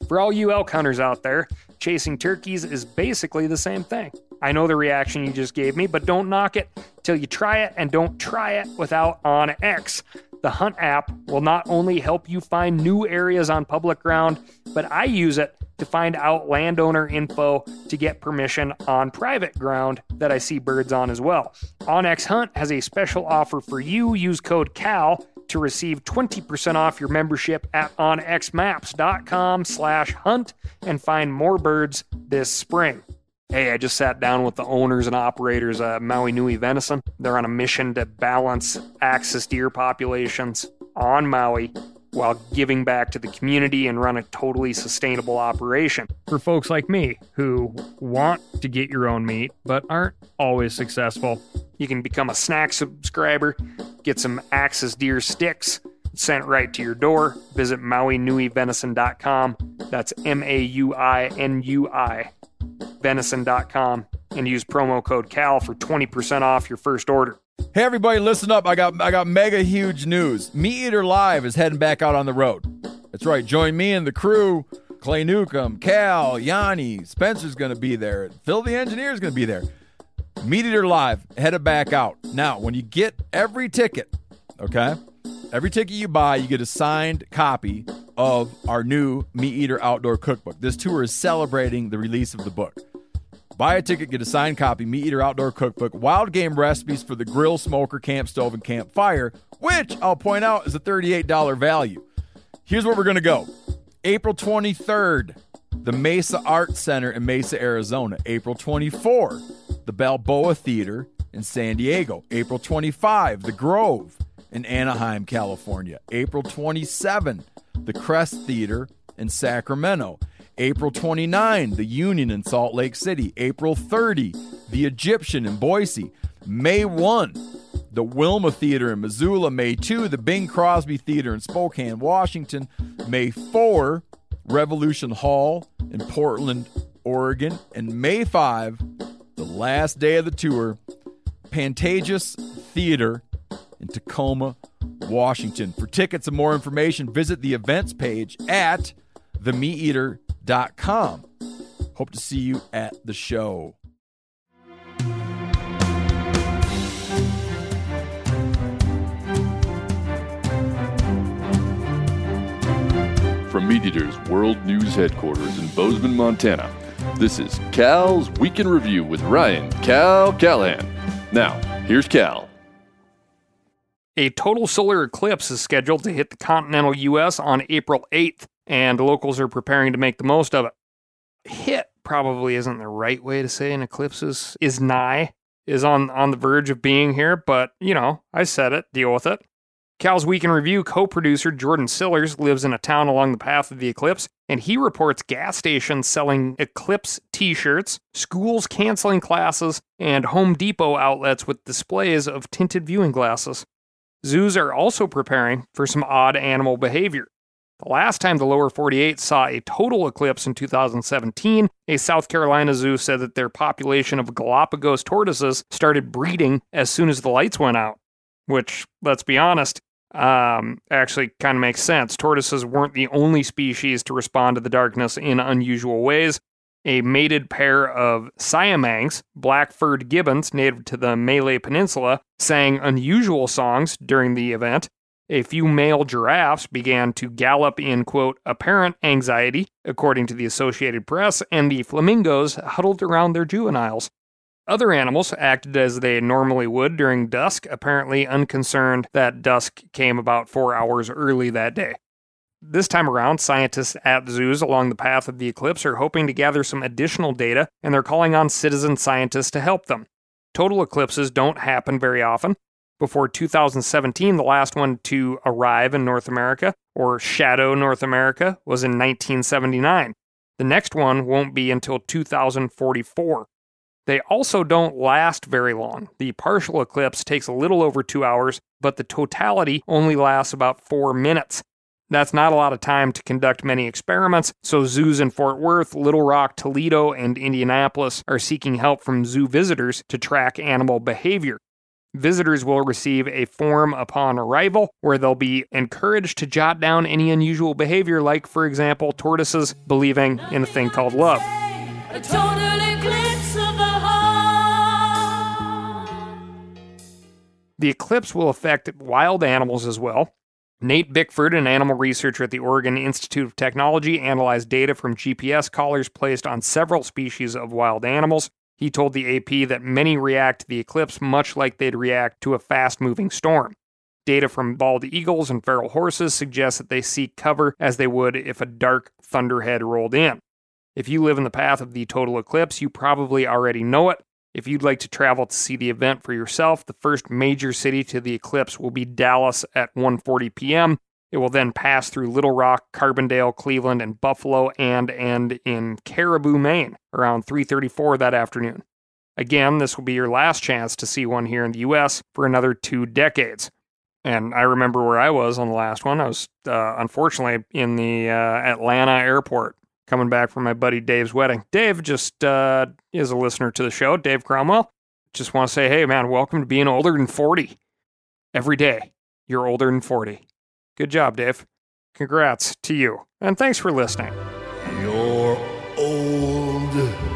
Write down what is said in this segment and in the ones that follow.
For all you elk hunters out there, chasing turkeys is basically the same thing. I know the reaction you just gave me, but don't knock it till you try it, and don't try it without OnX. The Hunt app will not only help you find new areas on public ground, but I use it to find out landowner info to get permission on private ground that I see birds on as well. OnX Hunt has a special offer for you. Use code CAL to receive 20% off your membership at onxmaps.com/hunt and find more birds this spring. Hey, I just sat down with the owners and operators of Maui Nui Venison. They're on a mission to balance axis deer populations on Maui while giving back to the community and run a totally sustainable operation. For folks like me who want to get your own meat but aren't always successful, you can become a snack subscriber, get some axis deer sticks sent right to your door. Visit MauiNuiVenison.com. That's MAUINUI. venison.com and use promo code CAL for 20% off your first order. Hey everybody, listen up. I got mega huge news. Meat Eater Live is heading back out on the road. That's right. Join me and the crew. Clay Newcomb, Cal, Yanni, Spencer's going to be there. Phil the Engineer's going to be there. Meat Eater Live headed back out. Now, when you get every ticket, okay? Every ticket you buy, you get a signed copy of our new Meat Eater Outdoor Cookbook. This tour is celebrating the release of the book. Buy a ticket, get a signed copy, Meat Eater Outdoor Cookbook, wild game recipes for the grill, smoker, camp stove, and campfire, which I'll point out is a $38 value. Here's where we're going to go. April 23rd, the Mesa Arts Center in Mesa, Arizona. April 24, the Balboa Theater in San Diego. April 25, the Grove in Anaheim, California. April 27, the Crest Theater in Sacramento. April 29, the Union in Salt Lake City. April 30, the Egyptian in Boise. May 1, the Wilma Theater in Missoula. May 2, the Bing Crosby Theater in Spokane, Washington. May 4, Revolution Hall in Portland, Oregon. And May 5, the last day of the tour, Pantages Theater in Tacoma, Washington. For tickets and more information, visit the events page at themeateater.com. Hope to see you at the show. From Meat Eater's World News Headquarters in Bozeman, Montana, this is Cal's Week in Review with Ryan Cal Callahan. Now, here's Cal. A total solar eclipse is scheduled to hit the continental U.S. on April 8th, and locals are preparing to make the most of it. Hit probably isn't the right way to say an eclipse is nigh, is on the verge of being here, but, you know, I said it, deal with it. Cal's Week in Review co-producer Jordan Sillers lives in a town along the path of the eclipse, and he reports gas stations selling eclipse t-shirts, schools canceling classes, and Home Depot outlets with displays of tinted viewing glasses. Zoos are also preparing for some odd animal behavior. The last time the lower 48 saw a total eclipse in 2017, a South Carolina zoo said that their population of Galapagos tortoises started breeding as soon as the lights went out. Which, let's be honest, actually kind of makes sense. Tortoises weren't the only species to respond to the darkness in unusual ways. A mated pair of siamangs, black-furred gibbons native to the Malay Peninsula, sang unusual songs during the event. A few male giraffes began to gallop in, quote, apparent anxiety, according to the Associated Press, and the flamingos huddled around their juveniles. Other animals acted as they normally would during dusk, apparently unconcerned that dusk came about 4 hours early that day. This time around, scientists at zoos along the path of the eclipse are hoping to gather some additional data, and they're calling on citizen scientists to help them. Total eclipses don't happen very often. Before 2017, the last one to arrive in North America, or shadow North America, was in 1979. The next one won't be until 2044. They also don't last very long. The partial eclipse takes a little over 2 hours, but the totality only lasts about 4 minutes. That's not a lot of time to conduct many experiments, so zoos in Fort Worth, Little Rock, Toledo, and Indianapolis are seeking help from zoo visitors to track animal behavior. Visitors will receive a form upon arrival where they'll be encouraged to jot down any unusual behavior, like, for example, tortoises believing in a thing called love. A total eclipse of the heart. The eclipse will affect wild animals as well. Nate Bickford, an animal researcher at the Oregon Institute of Technology, analyzed data from GPS collars placed on several species of wild animals. He told the AP that many react to the eclipse much like they'd react to a fast-moving storm. Data from bald eagles and feral horses suggests that they seek cover as they would if a dark thunderhead rolled in. If you live in the path of the total eclipse, you probably already know it. If you'd like to travel to see the event for yourself, the first major city to the eclipse will be Dallas at 1:40 p.m. It will then pass through Little Rock, Carbondale, Cleveland, and Buffalo, and end in Caribou, Maine, around 3:34 that afternoon. Again, this will be your last chance to see one here in the U.S. for another 2 decades. And I remember where I was on the last one. I was, unfortunately, in the Atlanta airport, coming back from my buddy Dave's wedding. Dave just is a listener to the show, Dave Cromwell. Just want to say, hey, man, welcome to being older than 40. Every day, you're older than 40. Good job, Dave. Congrats to you. And thanks for listening. You're old.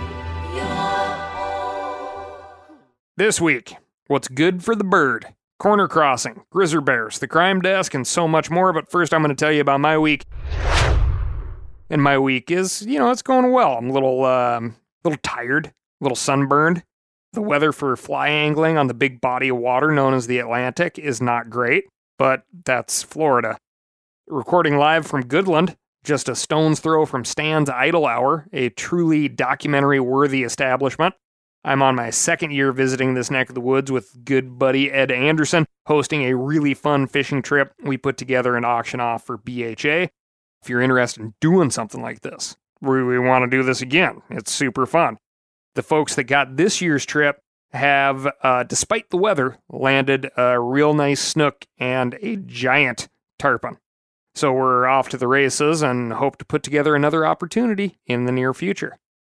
This week, what's good for the bird? Corner Crossing, Grizzly Bears, The Crime Desk, and so much more. But first, I'm going to tell you about my week. And my week is, it's going well. I'm a little tired, a little sunburned. The weather for fly angling on the big body of water known as the Atlantic is not great. But that's Florida. Recording live from Goodland, just a stone's throw from Stan's Idle Hour, a truly documentary-worthy establishment. I'm on my second year visiting this neck of the woods with good buddy Ed Anderson, hosting a really fun fishing trip we put together and auction off for BHA. If you're interested in doing something like this, we want to do this again. It's super fun. The folks that got this year's trip have, despite the weather, landed a real nice snook and a giant tarpon. So we're off to the races and hope to put together another opportunity in the near future.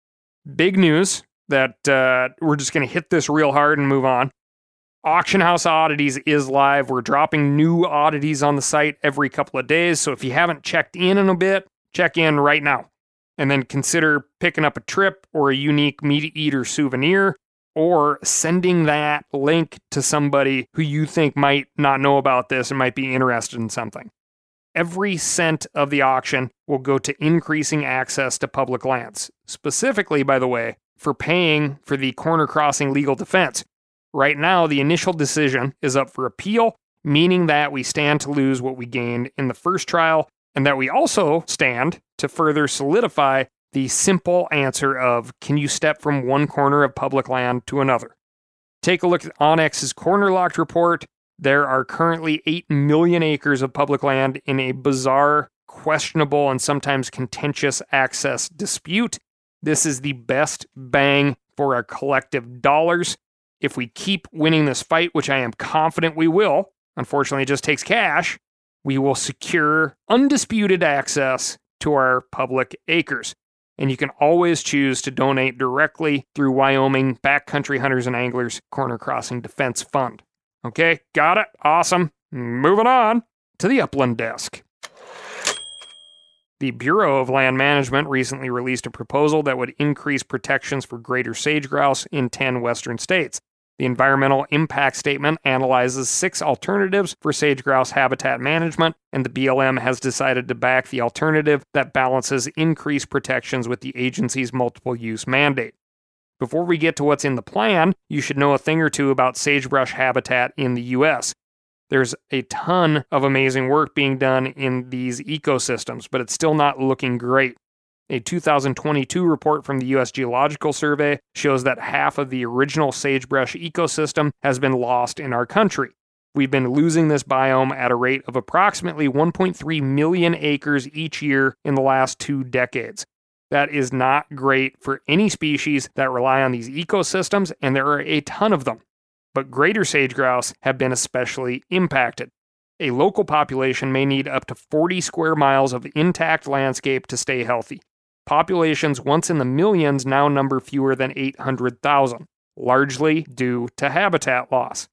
Big news that we're just going to hit this real hard and move on. Auction House Oddities is live. We're dropping new oddities on the site every couple of days, so if you haven't checked in a bit, check in right now. And then consider picking up a trip or a unique meat eater souvenir, or sending that link to somebody who you think might not know about this and might be interested in something. Every cent of the auction will go to increasing access to public lands. Specifically, by the way, for paying for the corner crossing legal defense. Right now, the initial decision is up for appeal, meaning that we stand to lose what we gained in the first trial, and that we also stand to further solidify the simple answer of, can you step from one corner of public land to another? Take a look at Onex's Corner Locked report. There are currently 8 million acres of public land in a bizarre, questionable, and sometimes contentious access dispute. This is the best bang for our collective dollars. If we keep winning this fight, which I am confident we will, unfortunately it just takes cash, we will secure undisputed access to our public acres. And you can always choose to donate directly through Wyoming Backcountry Hunters and Anglers Corner Crossing Defense Fund. Okay, got it? Awesome. Moving on to the Upland Desk. The Bureau of Land Management recently released a proposal that would increase protections for greater sage grouse in 10 western states. The environmental impact statement analyzes 6 alternatives for sage grouse habitat management, and the BLM has decided to back the alternative that balances increased protections with the agency's multiple use mandate. Before we get to what's in the plan, you should know a thing or two about sagebrush habitat in the U.S. There's a ton of amazing work being done in these ecosystems, but it's still not looking great. A 2022 report from the U.S. Geological Survey shows that half of the original sagebrush ecosystem has been lost in our country. We've been losing this biome at a rate of approximately 1.3 million acres each year in the last 2 decades. That is not great for any species that rely on these ecosystems, and there are a ton of them. But greater sage grouse have been especially impacted. A local population may need up to 40 square miles of intact landscape to stay healthy. Populations once in the millions now number fewer than 800,000, largely due to habitat loss.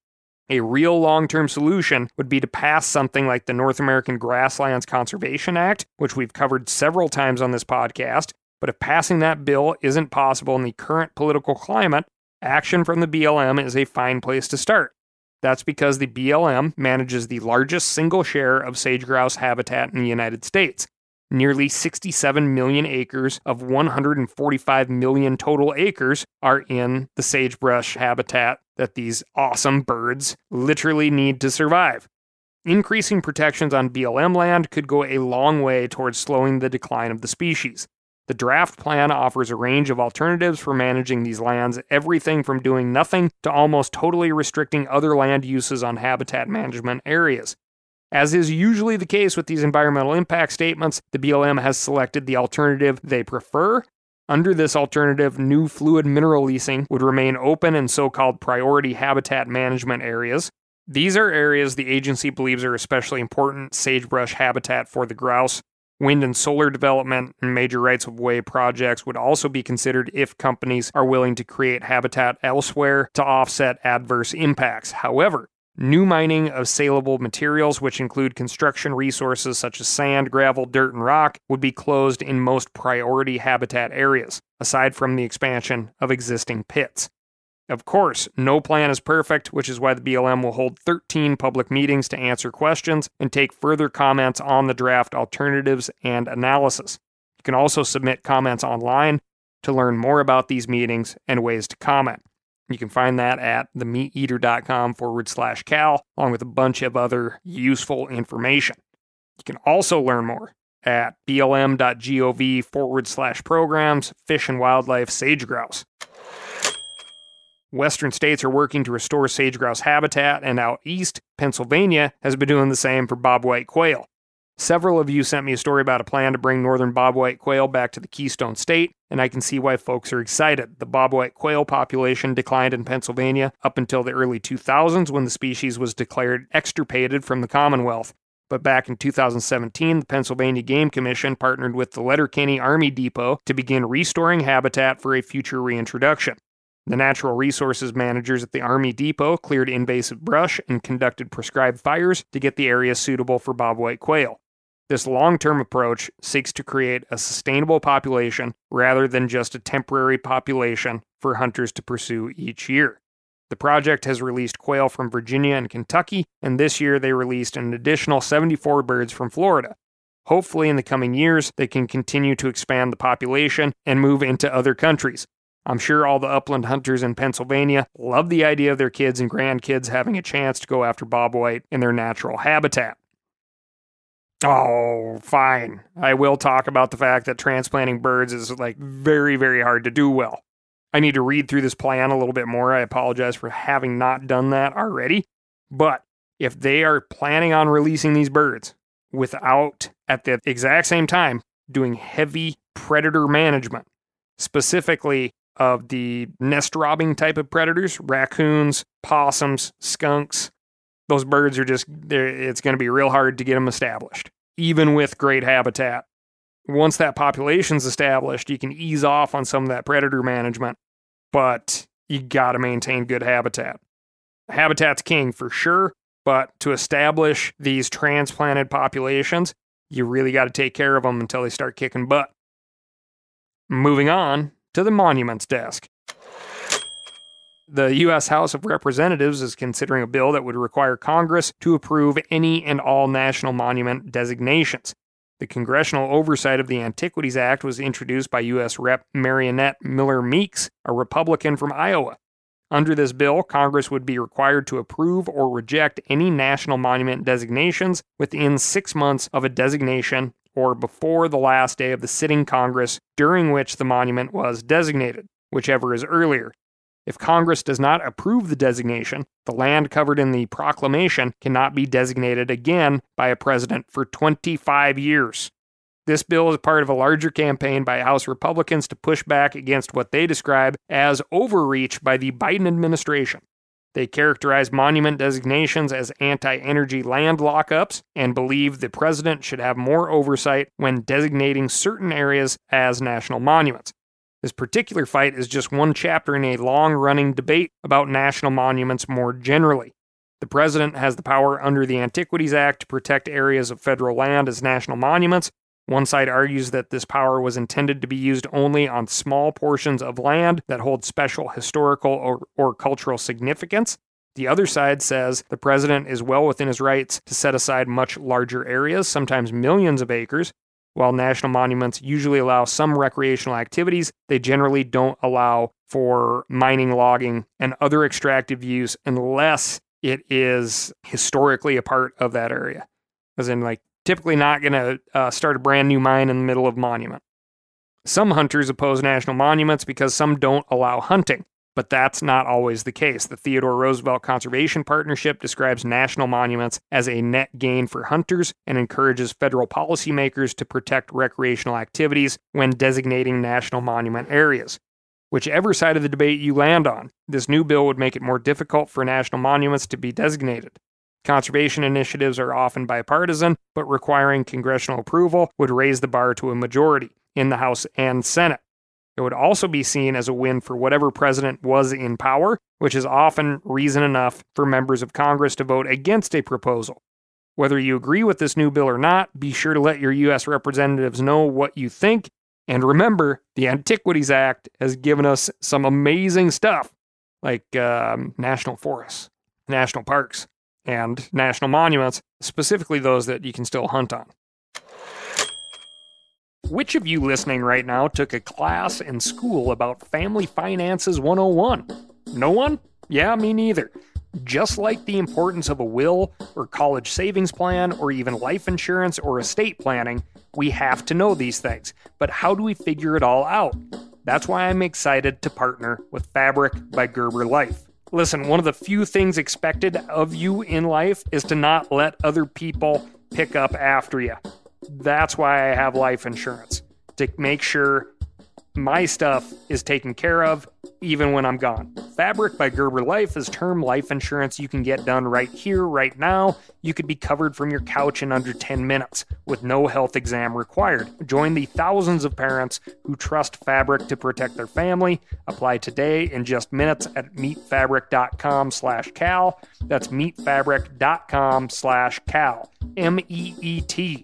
A real long-term solution would be to pass something like the North American Grasslands Conservation Act, which we've covered several times on this podcast. But if passing that bill isn't possible in the current political climate, action from the BLM is a fine place to start. That's because the BLM manages the largest single share of sage-grouse habitat in the United States. Nearly 67 million acres of 145 million total acres are in the sagebrush habitat that these awesome birds literally need to survive. Increasing protections on BLM land could go a long way towards slowing the decline of the species. The draft plan offers a range of alternatives for managing these lands, everything from doing nothing to almost totally restricting other land uses on habitat management areas. As is usually the case with these environmental impact statements, the BLM has selected the alternative they prefer. Under this alternative, new fluid mineral leasing would remain open in so-called priority habitat management areas. These are areas the agency believes are especially important sagebrush habitat for the grouse. Wind and solar development and major rights-of-way projects would also be considered if companies are willing to create habitat elsewhere to offset adverse impacts. However, new mining of saleable materials, which include construction resources such as sand, gravel, dirt, and rock, would be closed in most priority habitat areas, aside from the expansion of existing pits. Of course, no plan is perfect, which is why the BLM will hold 13 public meetings to answer questions and take further comments on the draft alternatives and analysis. You can also submit comments online to learn more about these meetings and ways to comment. You can find that at themeateater.com/Cal, along with a bunch of other useful information. You can also learn more at blm.gov/programs, Fish and Wildlife Sage Grouse. Western states are working to restore sage-grouse habitat, and out east, Pennsylvania has been doing the same for bobwhite quail. Several of you sent me a story about a plan to bring northern bobwhite quail back to the Keystone State, and I can see why folks are excited. The bobwhite quail population declined in Pennsylvania up until the early 2000s when the species was declared extirpated from the Commonwealth. But back in 2017, the Pennsylvania Game Commission partnered with the Letterkenny Army Depot to begin restoring habitat for a future reintroduction. The natural resources managers at the Army Depot cleared invasive brush and conducted prescribed fires to get the area suitable for bobwhite quail. This long-term approach seeks to create a sustainable population rather than just a temporary population for hunters to pursue each year. The project has released quail from Virginia and Kentucky, and this year they released an additional 74 birds from Florida. Hopefully in the coming years, they can continue to expand the population and move into other countries. I'm sure all the upland hunters in Pennsylvania love the idea of their kids and grandkids having a chance to go after bobwhite in their natural habitat. Oh, fine. I will talk about the fact that transplanting birds is very, very hard to do well. I need to read through this plan a little bit more. I apologize for having not done that already. But if they are planning on releasing these birds without, at the exact same time, doing heavy predator management, specifically of the nest robbing type of predators, raccoons, possums, skunks. Those birds are it's going to be real hard to get them established, even with great habitat. Once that population's established, you can ease off on some of that predator management, but you got to maintain good habitat. Habitat's king for sure, but to establish these transplanted populations, you really got to take care of them until they start kicking butt. Moving on to the Monuments Desk. The U.S. House of Representatives is considering a bill that would require Congress to approve any and all national monument designations. The congressional oversight of the Antiquities Act was introduced by U.S. Rep. Marionette Miller Meeks, a Republican from Iowa. Under this bill, Congress would be required to approve or reject any national monument designations within 6 months of a designation or before the last day of the sitting Congress during which the monument was designated, whichever is earlier. If Congress does not approve the designation, the land covered in the proclamation cannot be designated again by a president for 25 years. This bill is part of a larger campaign by House Republicans to push back against what they describe as overreach by the Biden administration. They characterize monument designations as anti-energy land lockups and believe the president should have more oversight when designating certain areas as national monuments. This particular fight is just one chapter in a long-running debate about national monuments more generally. The president has the power under the Antiquities Act to protect areas of federal land as national monuments. One side argues that this power was intended to be used only on small portions of land that hold special historical or cultural significance. The other side says the president is well within his rights to set aside much larger areas, sometimes millions of acres. While national monuments usually allow some recreational activities, they generally don't allow for mining, logging, and other extractive use unless it is historically a part of that area. As in, like, typically not going to start a brand new mine in the middle of a monument. Some hunters oppose national monuments because some don't allow hunting, but that's not always the case. The Theodore Roosevelt Conservation Partnership describes national monuments as a net gain for hunters and encourages federal policymakers to protect recreational activities when designating national monument areas. Whichever side of the debate you land on, this new bill would make it more difficult for national monuments to be designated. Conservation initiatives are often bipartisan, but requiring congressional approval would raise the bar to a majority in the House and Senate. It would also be seen as a win for whatever president was in power, which is often reason enough for members of Congress to vote against a proposal. Whether you agree with this new bill or not, be sure to let your U.S. representatives know what you think. And remember, the Antiquities Act has given us some amazing stuff, like national forests, national parks, and national monuments, specifically those that you can still hunt on. Which of you listening right now took a class in school about Family Finances 101? No one? Yeah, me neither. Just like the importance of a will or college savings plan or even life insurance or estate planning, we have to know these things. But how do we figure it all out? That's why I'm excited to partner with Fabric by Gerber Life. Listen, one of the few things expected of you in life is to not let other people pick up after you. That's why I have life insurance, to make sure my stuff is taken care of even when I'm gone. Fabric by Gerber Life is term life insurance you can get done right here, right now. You could be covered from your couch in under 10 minutes with no health exam required. Join the thousands of parents who trust Fabric to protect their family. Apply today in just minutes at meetfabric.com/Cal. That's meetfabric.com/Cal. MEET.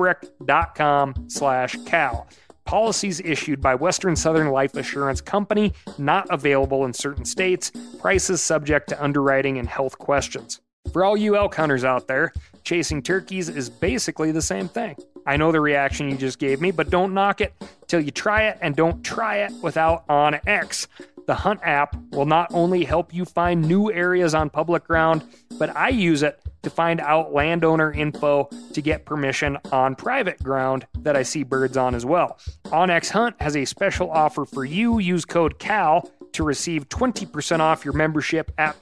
Fabric.com/Cal. Policies issued by Western Southern Life Assurance Company, not available in certain states. Prices subject to underwriting and health questions. For all you elk hunters out there, chasing turkeys is basically the same thing. I know the reaction you just gave me, but don't knock it till you try it, and don't try it without OnX. The Hunt app will not only help you find new areas on public ground, but I use it to find out landowner info to get permission on private ground that I see birds on as well. OnX Hunt has a special offer for you. Use code CAL to receive 20% off your membership at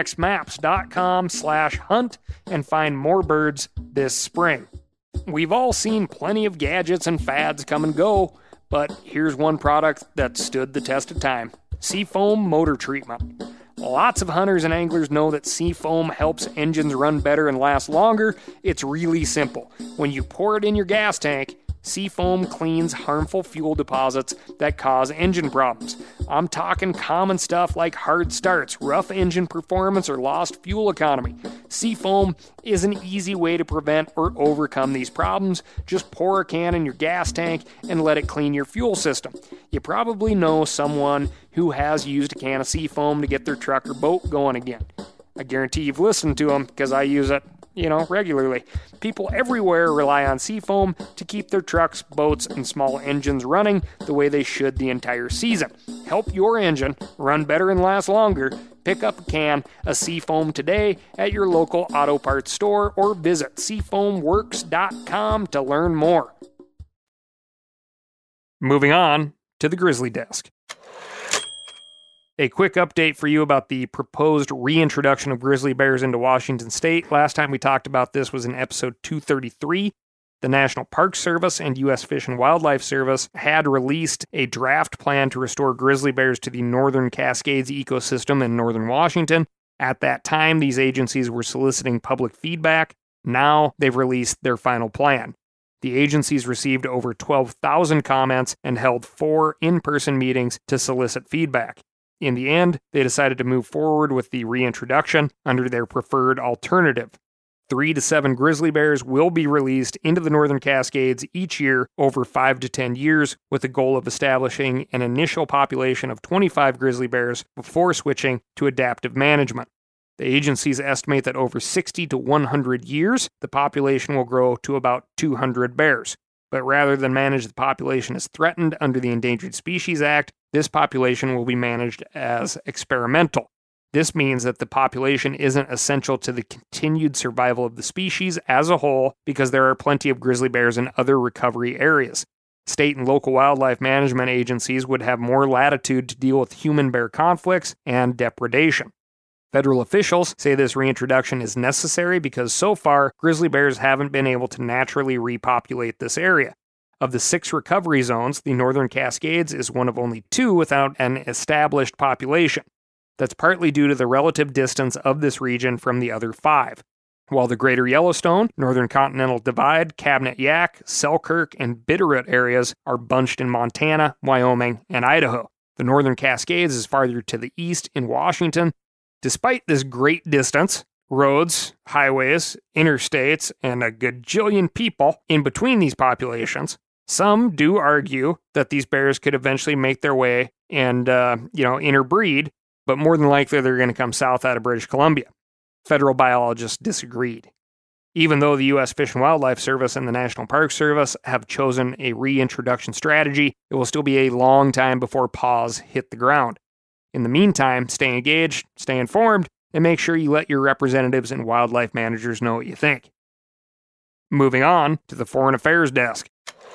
onxmaps.com/hunt and find more birds this spring. We've all seen plenty of gadgets and fads come and go, but here's one product that stood the test of time. Seafoam Motor Treatment. Lots of hunters and anglers know that Seafoam helps engines run better and last longer. It's really simple. When you pour it in your gas tank, Seafoam cleans harmful fuel deposits that cause engine problems. I'm talking common stuff like hard starts, rough engine performance, or lost fuel economy. Seafoam is an easy way to prevent or overcome these problems. Just pour a can in your gas tank and let it clean your fuel system. You probably know someone who has used a can of Seafoam to get their truck or boat going again. I guarantee you've listened to them because I use it, regularly. People everywhere rely on Seafoam to keep their trucks, boats, and small engines running the way they should the entire season. Help your engine run better and last longer. Pick up a can of Seafoam today at your local auto parts store or visit seafoamworks.com to learn more. Moving on to the Grizzly Desk. A quick update for you about the proposed reintroduction of grizzly bears into Washington state. Last time we talked about this was in episode 233. The National Park Service and U.S. Fish and Wildlife Service had released a draft plan to restore grizzly bears to the Northern Cascades ecosystem in northern Washington. At that time, these agencies were soliciting public feedback. Now they've released their final plan. The agencies received over 12,000 comments and held 4 in-person meetings to solicit feedback. In the end, they decided to move forward with the reintroduction under their preferred alternative. 3 to 7 grizzly bears will be released into the Northern Cascades each year over 5 to 10 years, with the goal of establishing an initial population of 25 grizzly bears before switching to adaptive management. The agencies estimate that over 60 to 100 years, the population will grow to about 200 bears. But rather than manage the population as threatened under the Endangered Species Act, this population will be managed as experimental. This means that the population isn't essential to the continued survival of the species as a whole because there are plenty of grizzly bears in other recovery areas. State and local wildlife management agencies would have more latitude to deal with human-bear conflicts and depredation. Federal officials say this reintroduction is necessary because so far, grizzly bears haven't been able to naturally repopulate this area. Of the 6 recovery zones, the Northern Cascades is one of only 2 without an established population. That's partly due to the relative distance of this region from the other 5. While the Greater Yellowstone, Northern Continental Divide, Cabinet Yaak, Selkirk, and Bitterroot areas are bunched in Montana, Wyoming, and Idaho. The Northern Cascades is farther to the east in Washington. Despite this great distance, roads, highways, interstates, and a gajillion people in between these populations, some do argue that these bears could eventually make their way and, interbreed, but more than likely they're going to come south out of British Columbia. Federal biologists disagreed. Even though the U.S. Fish and Wildlife Service and the National Park Service have chosen a reintroduction strategy, it will still be a long time before paws hit the ground. In the meantime, stay engaged, stay informed, and make sure you let your representatives and wildlife managers know what you think. Moving on to the Foreign Affairs Desk.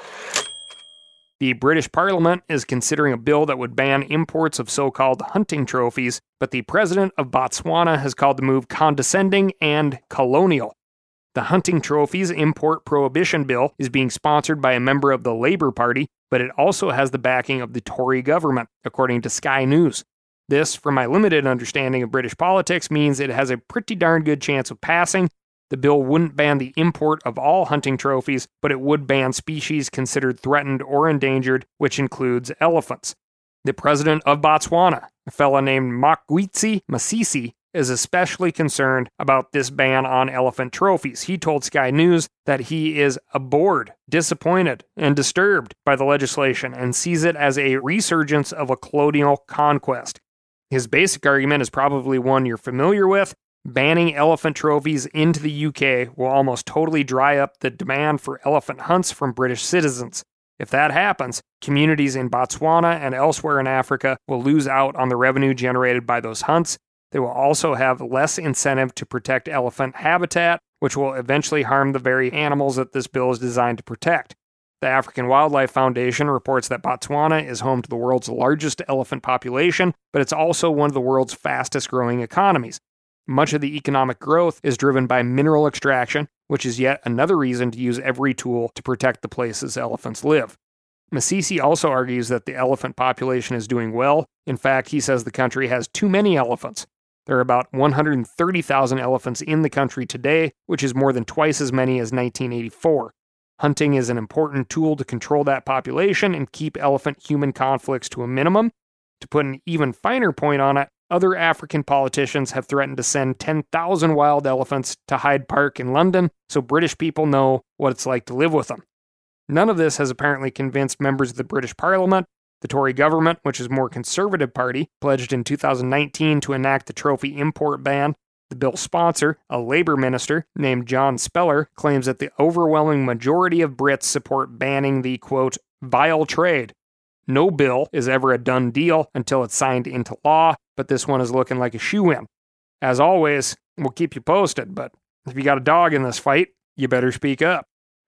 The British Parliament is considering a bill that would ban imports of so-called hunting trophies, but the president of Botswana has called the move condescending and colonial. The hunting trophies import prohibition bill is being sponsored by a member of the Labour Party, but it also has the backing of the Tory government, according to Sky News. This, from my limited understanding of British politics, means it has a pretty darn good chance of passing. The bill wouldn't ban the import of all hunting trophies, but it would ban species considered threatened or endangered, which includes elephants. The president of Botswana, a fellow named Mokgweetsi Masisi, is especially concerned about this ban on elephant trophies. He told Sky News that he is abhorred, disappointed, and disturbed by the legislation and sees it as a resurgence of a colonial conquest. His basic argument is probably one you're familiar with. Banning elephant trophies into the UK will almost totally dry up the demand for elephant hunts from British citizens. If that happens, communities in Botswana and elsewhere in Africa will lose out on the revenue generated by those hunts. They will also have less incentive to protect elephant habitat, which will eventually harm the very animals that this bill is designed to protect. The African Wildlife Foundation reports that Botswana is home to the world's largest elephant population, but it's also one of the world's fastest-growing economies. Much of the economic growth is driven by mineral extraction, which is yet another reason to use every tool to protect the places elephants live. Masisi also argues that the elephant population is doing well. In fact, he says the country has too many elephants. There are about 130,000 elephants in the country today, which is more than twice as many as 1984. Hunting is an important tool to control that population and keep elephant-human conflicts to a minimum. To put an even finer point on it, other African politicians have threatened to send 10,000 wild elephants to Hyde Park in London, so British people know what it's like to live with them. None of this has apparently convinced members of the British Parliament. The Tory government, which is a more conservative party, pledged in 2019 to enact the trophy import ban. The bill's sponsor, a Labour minister named John Speller, claims that the overwhelming majority of Brits support banning the, quote, vile trade. No bill is ever a done deal until it's signed into law, but this one is looking like a shoo-in. As always, we'll keep you posted, but if you got a dog in this fight, you better speak up.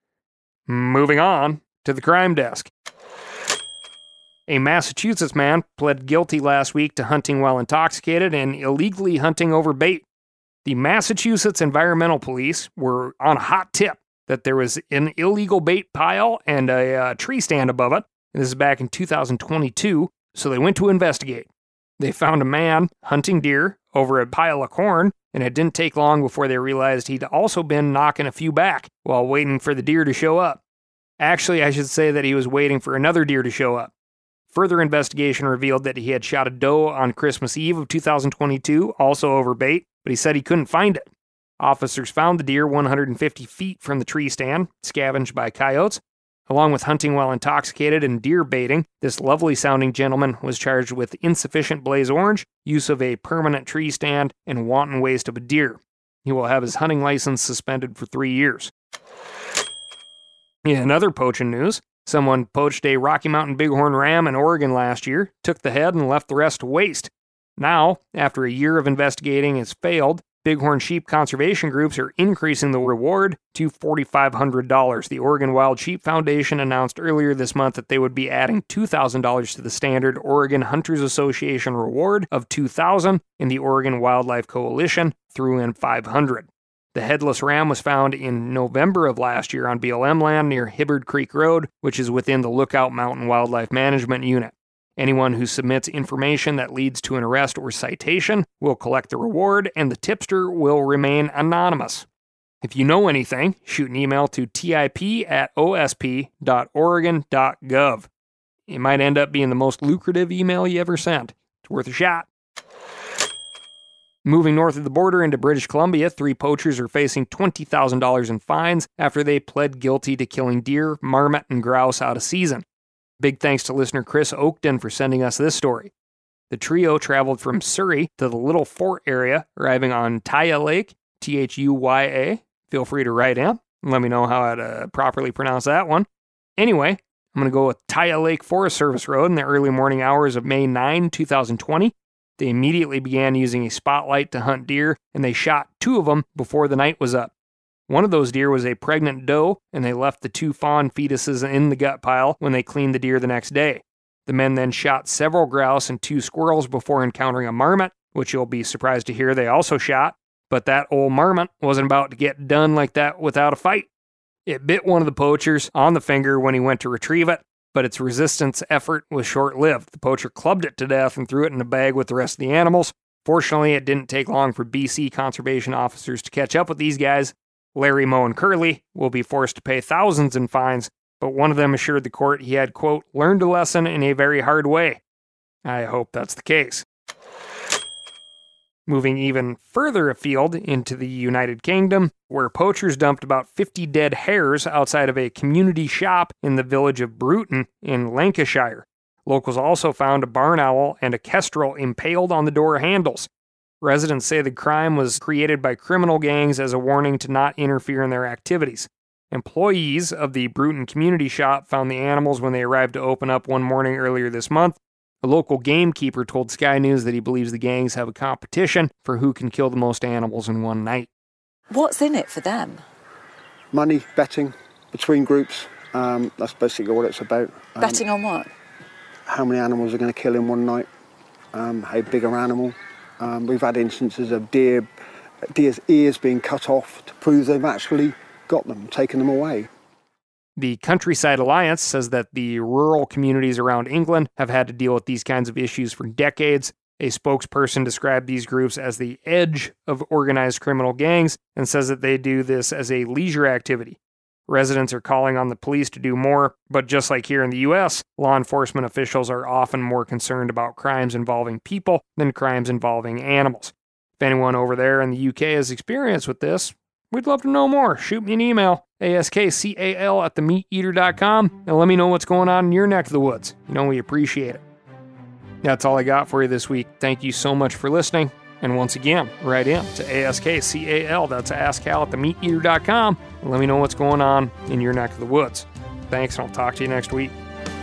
Moving on to the crime desk. A Massachusetts man pled guilty last week to hunting while intoxicated and illegally hunting over bait. The Massachusetts Environmental Police were on a hot tip that there was an illegal bait pile and a tree stand above it. This is back in 2022, so they went to investigate. They found a man hunting deer over a pile of corn, and it didn't take long before they realized he'd also been knocking a few back while waiting for the deer to show up. Actually, I should say that he was waiting for another deer to show up. Further investigation revealed that he had shot a doe on Christmas Eve of 2022, also over bait, but he said he couldn't find it. Officers found the deer 150 feet from the tree stand, scavenged by coyotes. Along with hunting while intoxicated and deer baiting, this lovely-sounding gentleman was charged with insufficient blaze orange, use of a permanent tree stand, and wanton waste of a deer. He will have his hunting license suspended for 3 years. In other poaching news, someone poached a Rocky Mountain bighorn ram in Oregon last year, took the head, and left the rest to waste. Now, after a year of investigating has failed, bighorn sheep conservation groups are increasing the reward to $4,500. The Oregon Wild Sheep Foundation announced earlier this month that they would be adding $2,000 to the standard Oregon Hunters Association reward of $2,000, and the Oregon Wildlife Coalition threw in $500. The headless ram was found in November of last year on BLM land near Hibbard Creek Road, which is within the Lookout Mountain Wildlife Management Unit. Anyone who submits information that leads to an arrest or citation will collect the reward, and the tipster will remain anonymous. If you know anything, shoot an email to tip@osp.oregon.gov. It might end up being the most lucrative email you ever sent. It's worth a shot. Moving north of the border into British Columbia, 3 poachers are facing $20,000 in fines after they pled guilty to killing deer, marmot, and grouse out of season. Big thanks to listener Chris Oakden for sending us this story. The trio traveled from Surrey to the Little Fort area, arriving on Thuya Lake, Thuya. Feel free to write in and let me know how to properly pronounce that one. Anyway, I'm going to go with Thuya Lake Forest Service Road in the early morning hours of May 9, 2020. They immediately began using a spotlight to hunt deer, and they shot 2 of them before the night was up. One of those deer was a pregnant doe, and they left the 2 fawn fetuses in the gut pile when they cleaned the deer the next day. The men then shot several grouse and 2 squirrels before encountering a marmot, which you'll be surprised to hear they also shot, but that old marmot wasn't about to get done like that without a fight. It bit one of the poachers on the finger when he went to retrieve it, but its resistance effort was short-lived. The poacher clubbed it to death and threw it in a bag with the rest of the animals. Fortunately, it didn't take long for BC conservation officers to catch up with these guys. Larry, Moe, and Curly will be forced to pay thousands in fines, but one of them assured the court he had, quote, learned a lesson in a very hard way. I hope that's the case. Moving even further afield into the United Kingdom, where poachers dumped about 50 dead hares outside of a community shop in the village of Bruton in Lancashire. Locals also found a barn owl and a kestrel impaled on the door handles. Residents say the crime was created by criminal gangs as a warning to not interfere in their activities. Employees of the Bruton community shop found the animals when they arrived to open up one morning earlier this month. A local gamekeeper told Sky News that he believes the gangs have a competition for who can kill the most animals in one night. What's in it for them? Money, betting between groups. That's basically what it's about. Betting on what? How many animals are going to kill in one night, how big an animal. We've had instances of deer's ears being cut off to prove they've actually got them, taken them away. The Countryside Alliance says that the rural communities around England have had to deal with these kinds of issues for decades. A spokesperson described these groups as the edge of organized criminal gangs and says that they do this as a leisure activity. Residents are calling on the police to do more, but just like here in the U.S., law enforcement officials are often more concerned about crimes involving people than crimes involving animals. If anyone over there in the U.K. has experience with this, we'd love to know more. Shoot me an email, askcal@themeateater.com, and let me know what's going on in your neck of the woods. You know we appreciate it. That's all I got for you this week. Thank you so much for listening. And once again, write in to ASKCAL, that's askcal@themeateater.com, and let me know what's going on in your neck of the woods. Thanks, and I'll talk to you next week.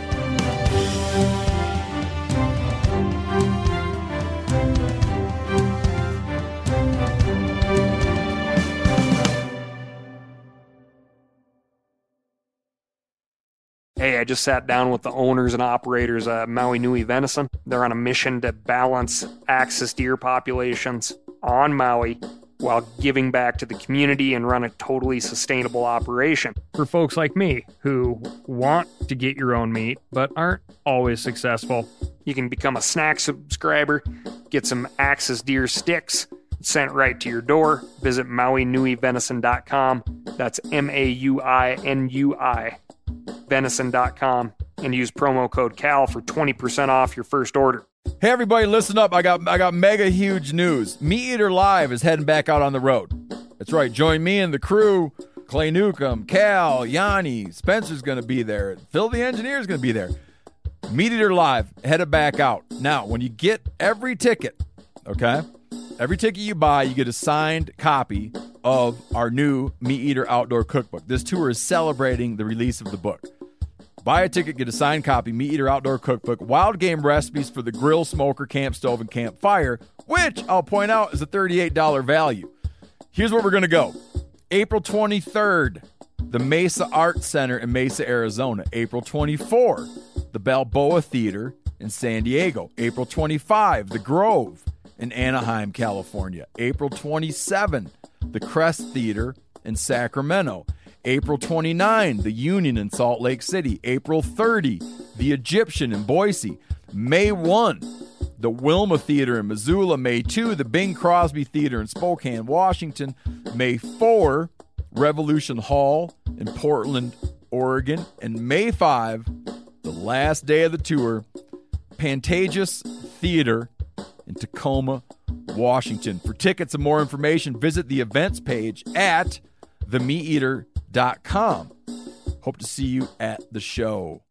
Hey, I just sat down with the owners and operators of Maui Nui Venison. They're on a mission to balance axis deer populations on Maui while giving back to the community and run a totally sustainable operation. For folks like me who want to get your own meat but aren't always successful, you can become a snack subscriber, get some axis deer sticks sent right to your door. Visit MauiNuiVenison.com. That's MAUINUI. Venison.com. and use promo code CAL for 20% off your first order. Hey everybody, listen up. I got mega huge news. Meat Eater Live is heading back out on the road. That's right. Join me and the crew. Clay Newcomb, Cal, Yanni, Spencer's going to be there. Phil the engineer's going to be there. Meat Eater Live headed back out. Now, when you get every ticket, okay, every ticket you buy, you get a signed copy of our new Meat Eater Outdoor Cookbook. This tour is celebrating the release of the book. Buy a ticket, get a signed copy, Meat Eater Outdoor Cookbook, wild game recipes for the grill, smoker, camp stove, and campfire, which I'll point out is a $38 value. Here's where we're going to go. April 23rd, the Mesa Arts Center in Mesa, Arizona. April 24, the Balboa Theater in San Diego. April 25, the Grove in Anaheim, California. April 27, the Crest Theater in Sacramento. April 29, the Union in Salt Lake City. April 30, the Egyptian in Boise. May 1, the Wilma Theater in Missoula. May 2, the Bing Crosby Theater in Spokane, Washington. May 4, Revolution Hall in Portland, Oregon. And May 5, the last day of the tour, Pantages Theater in Tacoma, Washington. For tickets and more information, visit the events page at themeateater.com. Hope to see you at the show.